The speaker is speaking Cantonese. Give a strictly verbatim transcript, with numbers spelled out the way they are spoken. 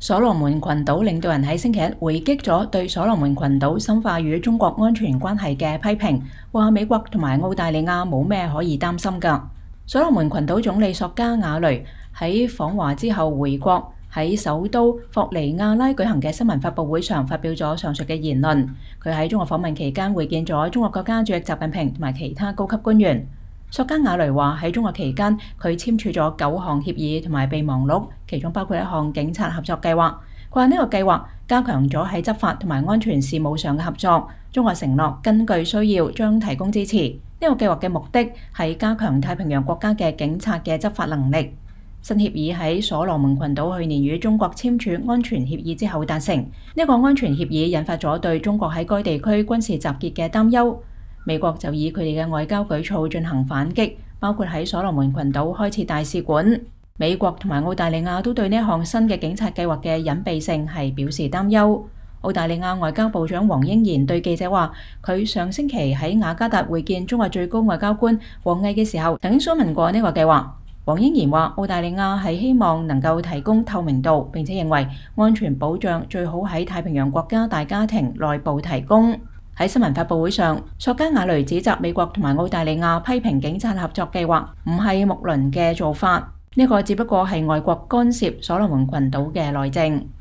所羅門群島領導人喺星期一回擊咗對所羅門群島深化與中國安全關係嘅批評，話美國同埋澳大利亞冇咩可以擔心㗎。所羅門群島總理索加瓦雷喺訪華之後回國，喺首都霍尼亞拉舉行嘅新聞發佈會上發表咗上述嘅言論。佢喺中國訪問期間會見咗中國國家主席習近平同埋其他高級官員。索加瓦雷話喺中國期間，佢簽署咗九項協議同埋備忘錄，其中包括一項警察合作計劃。佢話呢個計劃加強咗喺執法同埋安全事務上嘅合作。中國承諾根據需要將提供支持。呢個計劃嘅目的係加強太平洋國家嘅警察嘅執法能力。新協議喺所羅門群島去年與中國簽署安全協議之後達成。呢個安全協議引發咗對中國喺該地區軍事集結嘅擔憂。美國就以佢哋嘅外交舉措進行反擊，包括喺所羅門群島開設大使館。美國同埋澳大利亞都對呢一項新嘅警察計劃嘅隱蔽性係表示擔憂。澳大利亞外交部長黃英賢對記者話，佢上星期喺雅加達會見中國最高外交官王毅嘅時候，曾經詢問過呢個計劃。黃英賢話，澳大利亞係希望能夠提供透明度，並且認為安全保障最好喺太平洋國家大家庭內部提供。喺新聞發佈會上，索加瓦雷指責美國同埋澳大利亞批評警察合作計劃唔係睦鄰嘅做法，呢個只不過係外國干涉所羅門群島嘅內政。